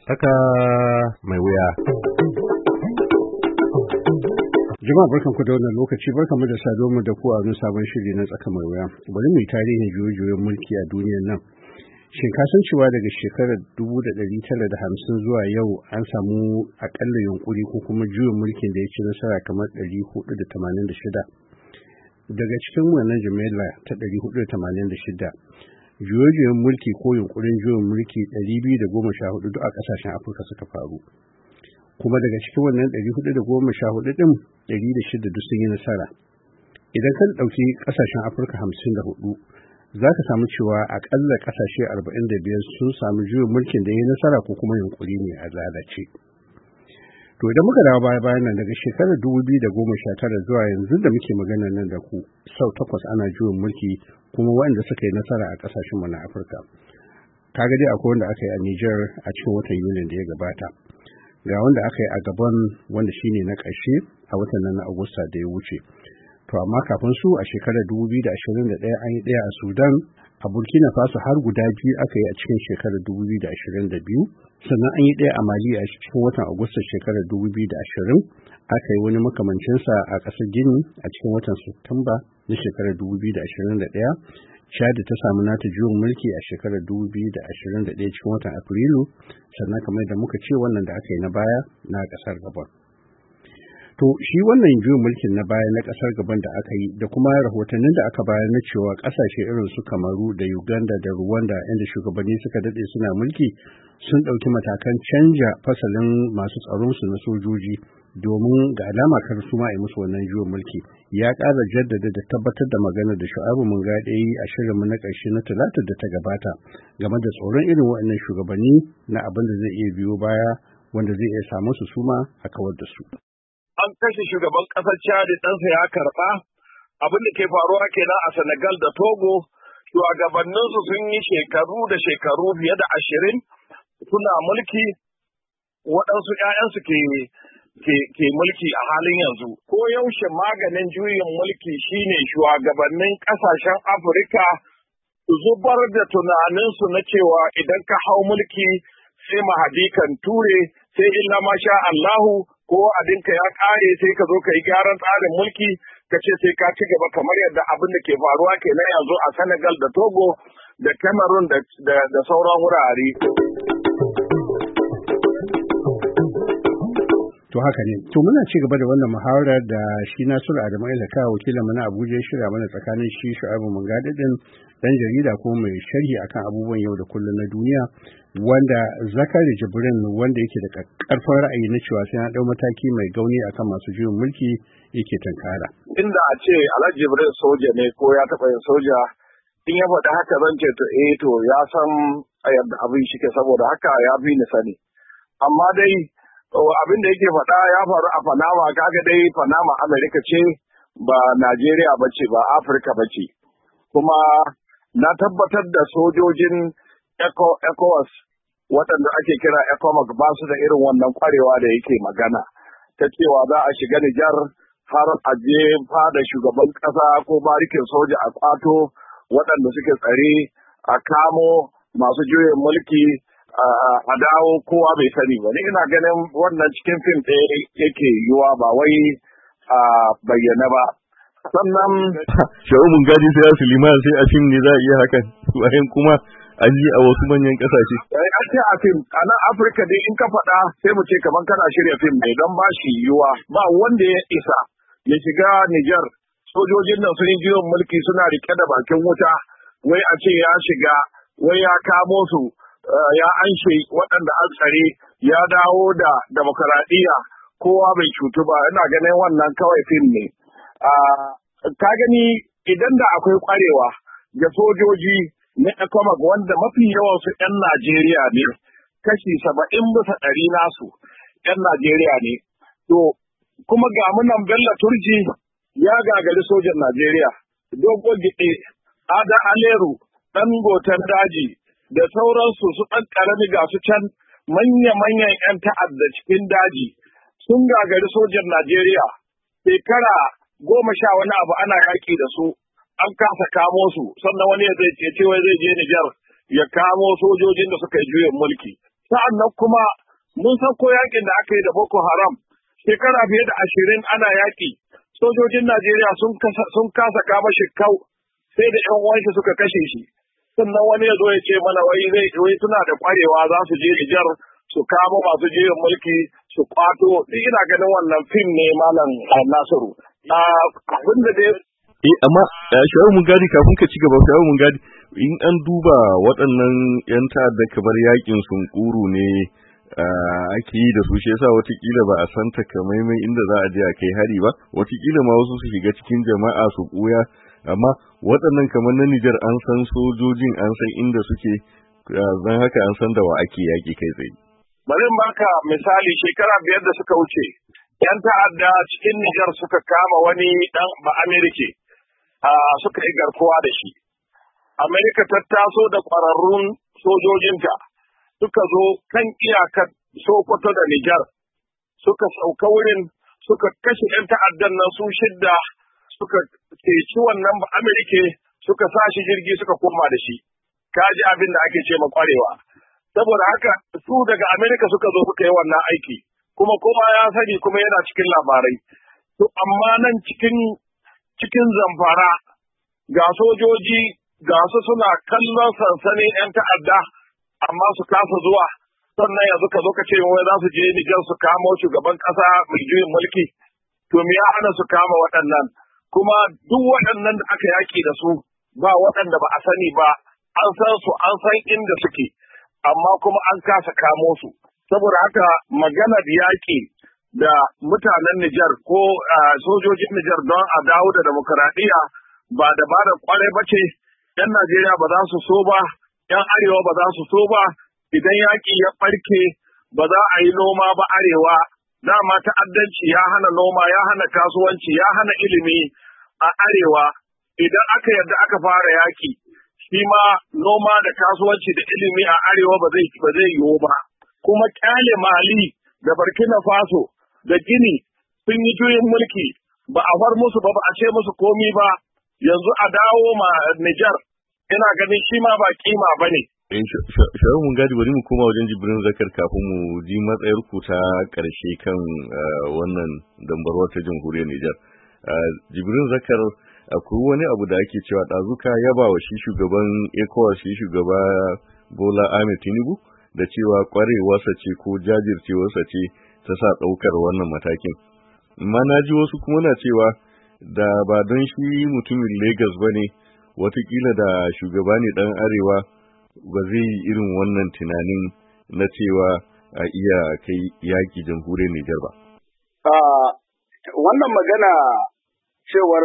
Tsaka mai wuya. Jama'a barkanku da wannan lokaci, barkanmu da saduwa da ku a wani sabon shiri na tsaka mai wuya. Bari mu yi tarihin juye-juyen mulki a duniyar nan. Shin ka san cewa daga shekarar 1950 zuwa yau an samu akalla yunkuri ko kuma juyin mulkin da ya ci nasara kamar 486. Daga cikin wannan jimilla ta 486, juye-juyen mulki ko yunkurin juyin mulki 214 duk a kasashen Afirka suka faru. Kuma daga cikin wannan 414 din 106 duk sun yi nasara. Idan ka ɗauki kasashen Afirka 54, za ka samu cewa akalla kasashe 45 sun samu juyin mulkin da ya yi nasara ko kuma yunkuri ne a lalace. To idan muka dawo bayan nan daga shekarar 2019 zuwa yanzu da muke magana nan da ku, sau 8 ana juyin mulki kuma waɗanda suka yi nasara a ƙasashenmu na Afirka. Kaga dai akwai wanda aka yi a Niger a cikin watan Yulin da ya gabata. Ga wanda aka yi a Gabon wanda shine na ƙarshe a watan nan na Agusta da ya wuce. To amma kafin su a shekarar 2021 an yi ɗaya a Sudan, a Burkina Faso har guda biyu aka yi a cikin shekarar 2022, sannan an yi ɗaya a Mali a cikin watan Agusta shekarar 2020, aka yi wani makamancinsa a ƙasar Gini a cikin watan Satumba na shekarar 2021, Chad ta samu nata juyin mulki a shekarar 2021 cikin watan Afrilu, sannan kamar da muka ce wannan da aka yi na baya na ƙasar Gabon. To shi wannan juyin mulkin na baya na ƙasar Gabon da aka yi da kuma rahotannin da aka bayar na cewa ƙasashe irin su Kamaru da Uganda da Rwanda inda shugabanni suka daɗe suna mulki sun ɗauki matakan canja fasalin masu tsaronsu na sojoji domin ga alama kar su ma yi musu wannan juyin mulki, ya ƙara jaddada da tabbatar da magana da Shu'aibu Mungade yi a shirinmu na ƙarshe na Talatar da ta gabata game da tsoron irin waɗannan shugabanni na abin da zai iya biyo baya wanda zai iya samu su suma a kawar da su. An kashe shugaban ƙasar Chad, ɗansa ya karɓa. Abin da ke faruwa kenan a Senegal da Togo, shugabanninsu sun yi shekaru da shekaru fiye da 20 suna mulki, waɗansu ‘ya'yansu ke mulki a halin yanzu. Ko yaushe maganin juyin mulki shine shugabannin ƙasashen Afirka su zubar da tunaninsu na cewa idan ka hau mulki sai mahadi kan ture, sai illa masha Allahu, ko abinka ya ƙare sai ka zo ka yi gyaran tsarin mulki ka ce sai ka ci gaba kamar yadda abin da ke faruwa kenan yanzu a Senegal da Togo da Cameroon da sauran wurare. To haka ne. To muna ci gaba da wannan muhawarar da shi Nasiru Adamu Ilaka wakilin mu na Abuja ya shirya mana tsakanin shi Shu'aibu Mungade din dan jarida ko mai sharhi akan abubuwan yau da kullum na duniya, wanda Zakari Jibrin wanda yake da karfin ra'ayi na cewa sai na dau mataki mai gauni akan masu juyin mulki yake tankara. Inda a ce Alhaji Jibrin soja ne ko ya taɓa yin soja, in ya faɗi haka zan ce to ya san yadda abin shi ke, saboda haka ya fi ni sani. Amma dai abin da yake faɗa ya faru a Panama, kaga dai Panama Amerika ce ba Najeriya ba ce ba Afirka ba ce. Kuma na tabbatar da sojojin ECOWAS waɗanda ake kira ECOMOG ba su da irin wannan kwarewa da yake magana ta cewa za a shiga Nijar har a je fada shugaban ƙasa ko barikin soja a kwato waɗanda suke tsare, a kamo masu juyin mulki a dawo kowa bai sani ba. Ni ina ganin wannan cikin fim ɗaya yake yiwuwa ba wai a bayyana ba. Sannan Shu'aibu Mungade sai a Suleiman sai a fim ne za a iya hakan bayan kuma an yi a wasu manyan ƙasashe. An ce a fim a nan Afirka dai in ka faɗa sai mu ce kamar kana shirya fim ne don ba shi yiwuwa. Ba wanda ya isa ya shiga Nijar, sojojin nan sun yi juyin mulki suna rike da bakin wuta, wai a ce ya shiga, wai ya kamo su, ya anshe waɗanda an tsare, ya dawo da demokaradiyya, kowa bai cutu ba. Ina ganin wannan kawai fim ne. Ka gani idan da akwai kwarewa ga sojoji na ECOMOG wanda mafi yawansu 'yan Najeriya ne, kashi 70% nasu 'yan Najeriya ne. To, kuma ga munan Bello Turji ya gagari sojan Najeriya, Dogo Gide, Ada Aleru, ɗan gotan daji, da sauransu su ɗan ƙarami ga su can manya-manyan 'yan ta'adda cikin daji sun gagari sojan Najeriya shekara 10 wani abu ana yaƙi da su, an kasa kamo su, sannan wani ya zai ce wai zai je Nijar ya kamo sojojin da suka yi juyin mulki. Sa'annan kuma mun san ko yakin da aka yi da Boko Haram shekara fiye da 20 ana yaki, sojojin Najeriya sun kasa kama shi kau sai da ƴan uwanshi suka kashe shi. Sannan wani ya zo ya ce mana wai suna da kwarewa za su je Nijar su kama masu juyin mulki su kwato. Ina ganin wannan fim ne Malam Nasiru. Abin da dai amma Shawarar mun gadi kafin ka ci gaba, Shawarar mun gadi in an duba waɗannan 'yan ta'adda kamar yakin sunkuru ne ake yi da su, shi yasa watakila ba a san takamaiman inda za a je a kai hari ba, watakila ma wasu su shiga cikin jama'a su ɓuya, amma waɗannan kamar na Nijar an san sojojin, an san inda suke, zan haka an san da wa ake yaƙi kai tsaye. Bari in baka misali, shekara 5 da suka wuce 'yan ta'adda cikin Nijar suka kama wani ɗan ba Amerika, suka yi garkuwa da shi. Amerika ta taso da ƙwararrun sojojinta suka zo kan iyakar Sokoto da Nijar, suka sauka wurin, suka kashe 'yan ta'addan nan su 6, suka ceci wannan ba Amerika, suka sa shi jirgi suka koma da shi. Kaji abin da ake ce ma ƙwarewa. Saboda haka su daga Amerika suka zo suka yi wannan aiki, kuma ya sani kuma yana cikin labarai. To amma nan cikin Zamfara ga sojoji ga su suna kallon sansanin 'yan ta'adda amma su kasa zuwa, sannan yanzu ka zo ka ce wai za su je Nijar su kamo shugaban ƙasa mai juyin mulki. To me ya hana su kama waɗannan? Kuma duk waɗannan da aka yaƙi da su ba waɗanda ba a sani ba, an san su, an san inda suke, amma kuma an kasa kamo su. Saboda haka maganar yaƙi da mutanen Nijar ko sojojin Nijar don a dawo da demokuraɗiyya ba da kwarai ba ce. 'Yan Najeriya ba za su so ba, 'yan Arewa ba za su so ba, idan yaƙi ya ɓarke ba za a yi noma ba Arewa, dama ta'addanci ya hana noma, ya hana kasuwanci, ya hana ilimi a Arewa. Idan aka yarda aka fara yaƙi, shi ma noma da kasuwanci da ilimi a Arewa ba zai yiwu ba. Kuma ƙyale Mali da Burkina Faso da Gini sun yi juyin mulki, ba a far musu ba a ce musu komi ba, yanzu a dawo ma Nijar, ina ganin shi ma ba kima ba ne. Shawarar mun gadi bari mu koma wajen Jibrin Zakar kafin mu ji matsayar ku ta ƙarshe kan wannan dambarwa ta jamhuriyar Nijar. Jibrin Zakar, akwai wani abu da ake cewa ɗazuka yaba wa shi shugaban ECOWAS, shi shugaba Bola Ahmed Tinubu, da cewa ƙwarewarsa ce ko jajircewarsa ce ta sa ɗaukar wannan matakin. Amma na ji wasu kuma na cewa da ba don shi mutumin Lagos ba ne, watakila da shugaba ne ɗan Arewa ba zai yi irin wannan tunanin na cewa a iya kai yaƙi jamhuriyar Nijar ba. Wannan magana cewar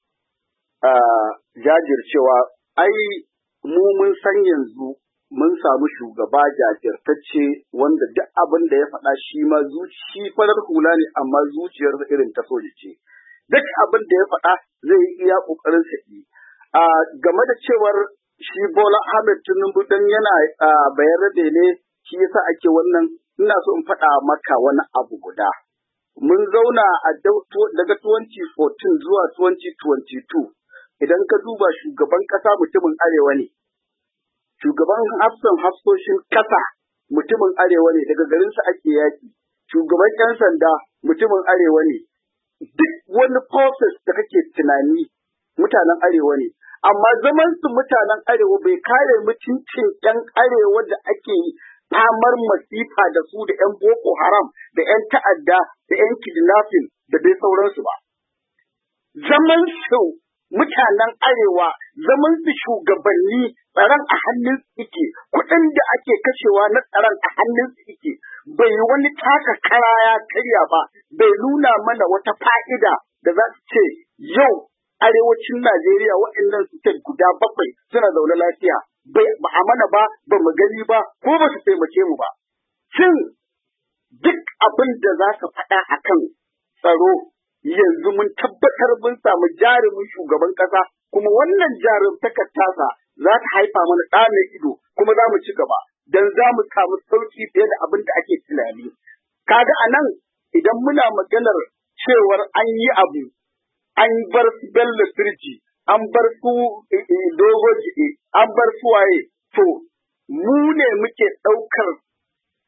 jajircewa, ai mu mun san yanzu mun samu shugaba jajirtacce wanda duk abin da ya faɗa shi ma shi farar hula ne amma zuciyarsa irin ta soja ce. Duk abin da ya faɗa zai yi iya ƙoƙarin sa yi. Game da cewar shi Bola Ahmed Tinubu dan yana bayarade ne shi yasa ake wannan, ina so in faɗa maka wani abu guda. Mun zauna daga 2014 zuwa 2022, idan ka duba shugaban ƙasa mutumin Arewa ne. Shugaban hafsoshin ƙasa mutumin Arewa ne, daga garinsa ake yaƙi. Shugaban 'yan sanda mutumin Arewa ne. Duk wani process da kake tunani mutanen Arewa ne. Amma zaman su mutanen Arewa bai kare mutuncin 'yan Arewa da ake famar masifa da su da 'yan Boko Haram da 'yan ta'adda da 'yan kidnapping da dai sauransu ba. Zaman su mutanen Arewa, zaman su shugabanni, tsaron a hannun su yake, kuɗin da ake kashewa na tsaron a hannun su yake, bai wani taka kara ya karya ba, bai nuna mana wata fa'ida da za su ce yau arewacin Najeriya waɗannan state guda 7 suna zaune lafiya, ba a mana ba, ba mu gani ba, ko ba su taimake mu ba. Shin duk abin da za ka faɗa akan tsaro yanzu mun tabbatar mun samu jarumin shugaban ƙasa, kuma wannan jarumtakar tasa za ta haifa mana ɗa mai ido, kuma za mu ci gaba, don za mu samu sauƙi fiye da abin da ake tunani. Kaga a nan idan muna maganar cewar an yi abu, an bar su Bello Turji, an bar su Dogo Jiɗe, an bar su waye, to mu ne muke ɗaukar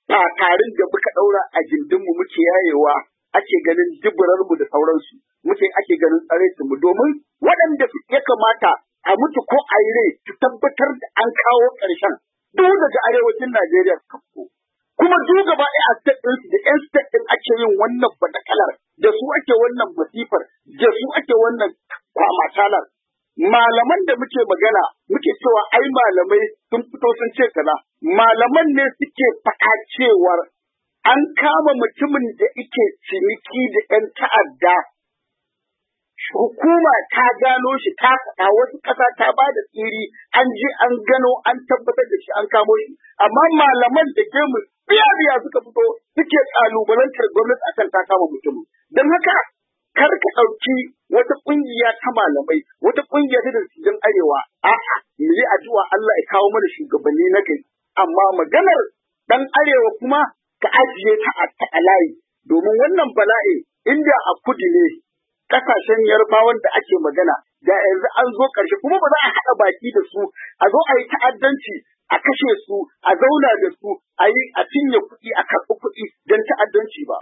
tarin da muka ɗaura a gindinmu muke yayewa ake ganin duburarmu da sauransu, ake ganin tsaraicinmu domin waɗanda ya kamata a mutu ko a yi rai su tabbatar da an kawo ƙarshen duk daga arewacin Najeriya kafo. Kuma duk gaba ɗaya a state ɗinsu da 'yan state ɗin ake yin wannan badakalar, da su ake wannan masifar, da su ake wannan kwamatalar. Malaman da muke magana muke cewa ai malamai sun fito sun ce kaza, malaman ne suke faɗa cewar an kama mutumin da ike ciniki da 'yan ta'adda. Hukuma ta gano shi ta faɗa, wasu ƙasa ta ba da tsiri, an je an gano an tabbatar da shi an kamo shi, amma malaman da ke mu biya suka fito suke ƙalubalantar gwamnati akan ta kama mutumin. Don haka kar ka ɗauki wata ƙungiya ta malamai, wata ƙungiya ta dattijan arewa, a'a mu yi addu'a Allah ya kawo mana shugabanni na gari, amma maganar ɗan arewa kuma ka ajiye ta a layi, domin wannan bala'i inda a kudu ne ƙasashen yarbawan da ake magana, da yanzu an zo ƙarshe kuma ba za a haɗa baki da su a zo a yi ta'addanci a kashe su a zauna da su a cinye kuɗi a karɓi kuɗi don ta'addanci ba.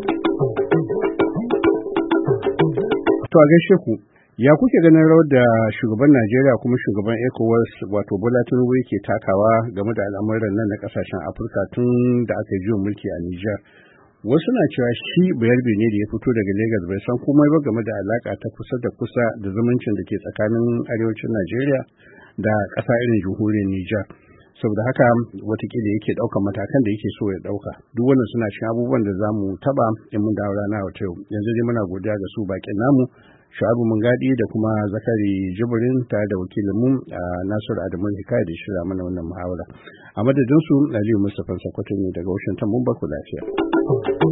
To a gaishe ku, ya kuke ganin rawar da shugaban Najeriya kuma shugaban ECOWAS wato Bola Tinubu yake takawa game da al'amuran nan na kasashen Afirka tun da aka yi juyin mulki a Nijar? Wasu na cewa shi bayarbe ne da ya fito daga Lagos bai san komai ba game da alaka ta kusa da zumuncin da ke tsakanin arewacin Najeriya da ƙasa irin jamhuriyar Nijar. Saboda haka watakila yake ɗaukan matakan da yake so ya ɗauka. Duk wannan suna cikin abubuwan da za mu taɓa in mun dawo rana wata yau. Yanzu dai muna godiya ga su baƙin namu, Shu'abu Mungadi da kuma Zakari Jibrin tare da wakilinmu Nasiru Adamu Hikaya da shirya mana wannan muhawara. A madadin su Aliyu Mustapha Sokoto ne daga Washington, mun baku lafiya.